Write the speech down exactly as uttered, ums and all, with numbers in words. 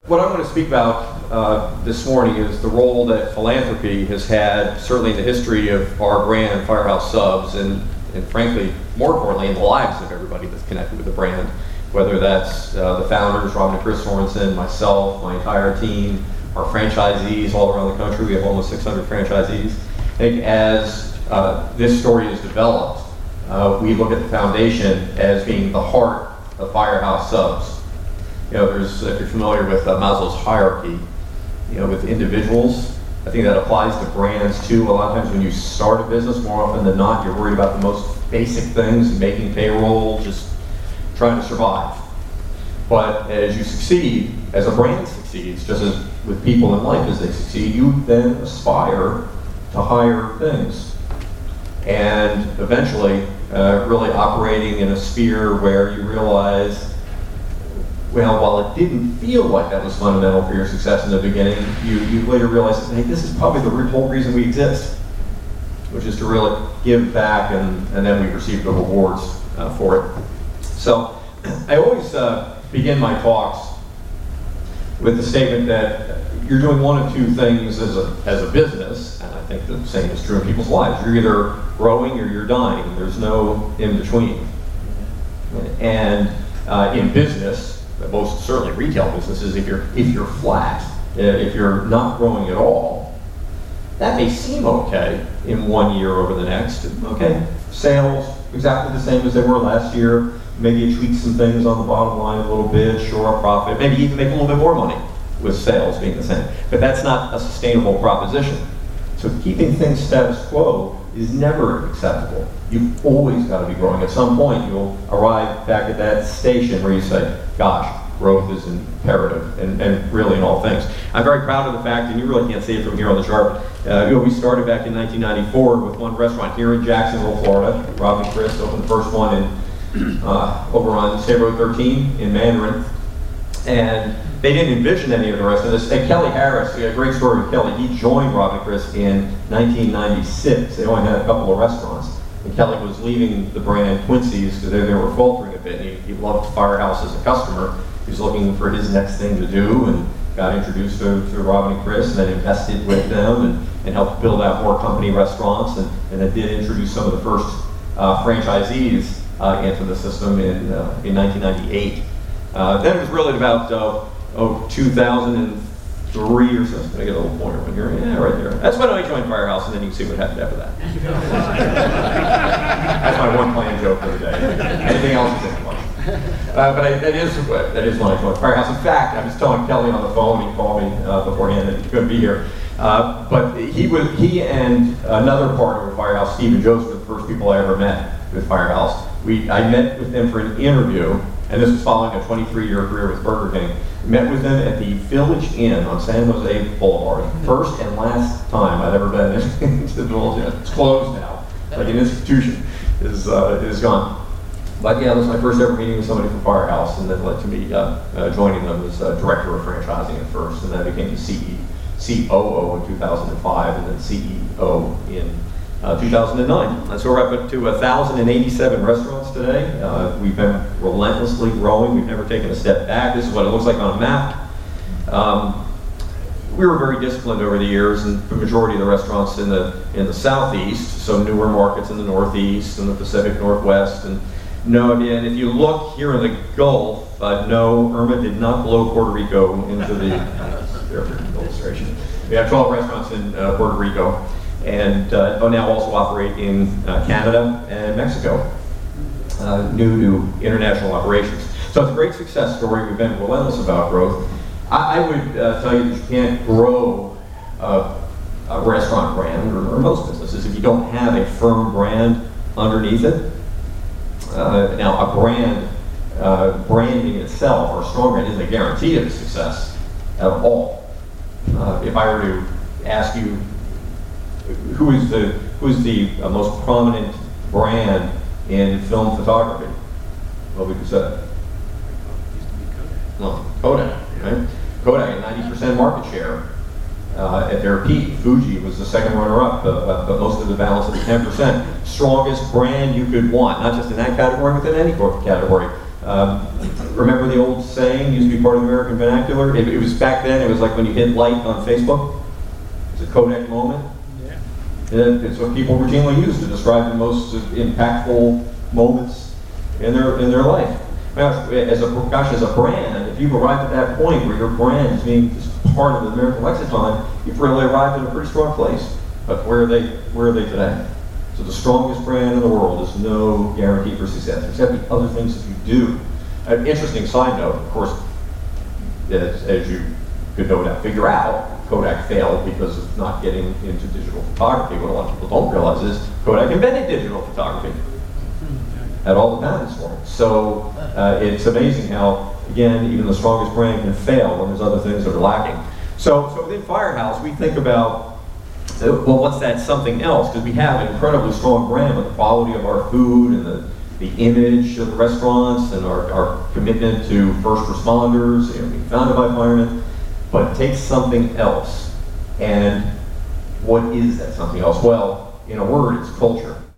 What I'm going to speak about uh, this morning is the role that philanthropy has had, certainly in the history of our brand, Firehouse Subs, and, and frankly, more importantly, in the lives of everybody that's connected with the brand, whether that's uh, the founders, Robin and Chris Sorensen, myself, my entire team, our franchisees all around the country. We have almost six hundred franchisees. I think as uh, this story is developed, uh, we look at the foundation as being the heart of Firehouse Subs. You know, there's, if you're familiar with uh, Maslow's hierarchy, you know, with individuals, I think that applies to brands too. A lot of times when you start a business, more often than not, you're worried about the most basic things, making payroll, just trying to survive. But as you succeed, as a brand succeeds, just as with people in life as they succeed, you then aspire to higher things. And eventually, uh, really operating in a sphere where you realize, well, while it didn't feel like that was fundamental for your success in the beginning, you, you later realize that, hey, this is probably the whole reason we exist, which is to really give back, and, and then we receive the rewards uh, for it. So I always uh, begin my talks with the statement that you're doing one of two things as a, as a business, and I think the same is true in people's lives. You're either growing or you're dying. There's no in between. And uh, in business, most certainly retail businesses, if you're if you're flat, if you're not growing at all, that may seem okay in one year over the next. Okay, sales exactly the same as they were last year. Maybe you tweak some things on the bottom line a little bit, shore up profit, maybe even make a little bit more money with sales being the same. But that's not a sustainable proposition. So keeping things status quo is never acceptable. You've always got to be growing. At some point, you'll arrive back at that station where you say, gosh, growth is imperative, and, and really in all things. I'm very proud of the fact, and you really can't see it from here on the chart, uh, you know, we started back in nineteen ninety-four with one restaurant here in Jacksonville, Florida. Rob and Chris opened the first one in, uh, over on State Road thirteen in Mandarin. And they didn't envision any of the rest of this. And Kelly Harris, a great story with Kelly, he joined Rob and Chris in nineteen ninety-six. They only had a couple of restaurants. And Kelly was leaving the brand Quincy's because they, they were faltering a bit. And he, he loved Firehouse as a customer. He was looking for his next thing to do and got introduced to, to Robin and Chris, and then invested with them and, and helped build out more company restaurants, and, and then did introduce some of the first uh, franchisees uh, into the system in, uh, in nineteen ninety-eight. Uh, then it was really about uh, oh, two thousand three or so. I'm gonna get a little pointer one here. Yeah, right there. That's when I joined Firehouse, and then you can see what happened after that. That's my one plan joke for the day. Anything else is in one. Uh, but I, that is that is when I joined Firehouse. In fact, I was telling Kelly on the phone. He called me uh, beforehand that he couldn't be here. Uh, but he was he and another partner of Firehouse, Stephen Joseph, were the first people I ever met with Firehouse. We I met with them for an interview. And this was following a twenty-three year career with Burger King. Met with them at the Village Inn on San Jose Boulevard. First and last time I'd ever been into the Village Inn. It's closed now. Like an institution is uh, is gone. But yeah, that was my first ever meeting with somebody from Firehouse, and then led to me uh, uh, joining them as uh, director of franchising at first, and then I became the C O O in two thousand five, and then C E O in Uh, two thousand nine. Uh, so we're up to one thousand eighty-seven restaurants today. Uh, we've been relentlessly growing. We've never taken a step back. This is what it looks like on a map. Um, we were very disciplined over the years, and the majority of the restaurants in the in the southeast, so newer markets in the northeast and the Pacific Northwest. And no, and if you look here in the Gulf, uh, no, Irma did not blow Puerto Rico into the uh, illustration. We have twelve restaurants in uh, Puerto Rico. And uh, now also operate in uh, Canada and Mexico, uh, new to international operations. So it's a great success story. We've been relentless about growth. I, I would uh, tell you that you can't grow uh, a restaurant brand, or, or most businesses, if you don't have a firm brand underneath it. Uh, now, a brand, uh, branding itself, or a strong brand, isn't a guarantee of success at all. Uh, if I were to ask you, Who is the who is the uh, most prominent brand in film photography? What would you say? No, Kodak, right? Kodak had ninety percent market share uh, at their peak. Fuji was the second runner-up, uh, but most of the balance of the ten percent. Strongest brand you could want, not just in that category, but in any category. Um, remember the old saying, used to be part of the American vernacular? It, it was back then, it was like when you hit like on Facebook. It's a Kodak moment. Yeah. And it's what people routinely use to describe the most impactful moments in their in their life. Now, as a gosh, as a brand, if you've arrived at that point where your brand is being just part of the American lexicon, you've really arrived at a pretty strong place. But where are they? Where are they today? So the strongest brand in the world is no guarantee for success. There's got to be other things that you do. An interesting side note, of course, as, as you could no doubt figure out, Kodak failed because of not getting into digital photography. What a lot of people don't realize is Kodak invented digital photography. Had all the patents for it. So uh, it's amazing how, again, even the strongest brand can fail when there's other things that are lacking. So, so within Firehouse, we think about, uh, well, what's that something else? Because we have an incredibly strong brand, but the quality of our food and the, the image of the restaurants and our, our commitment to first responders, you know, being founded by firemen, but it takes something else. And what is that something else? Well, in a word, it's culture.